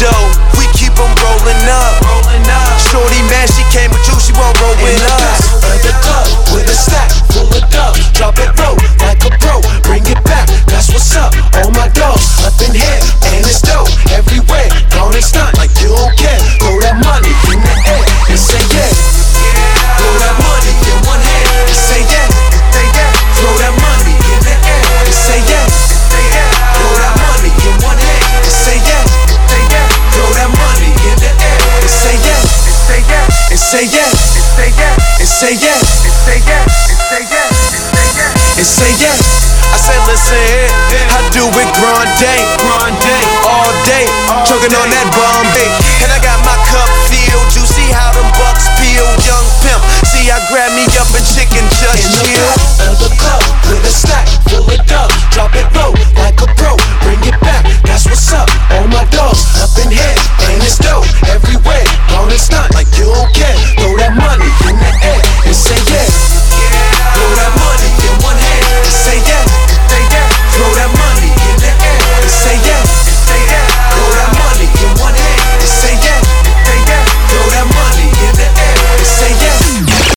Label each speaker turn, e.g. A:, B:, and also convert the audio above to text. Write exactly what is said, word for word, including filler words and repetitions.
A: dough, we keep them rolling up. Shorty man, she came with you, she won't roll with us.
B: In the club with a stack full of dough, drop it low like a pro, bring it back, that's what's up. All my dogs up in here, and it's dope everywhere. Don't stunt like you don't care. Throw that money in the air and say yeah. Throw that money in one hand and say yeah. Throw that money in the air and say yeah. Throw that money in one hand and say yeah. Throw that money in the air and say yeah. And say yeah. And say yeah. And say yeah. I said listen here, I do it grande, all day, choking on that Bombay.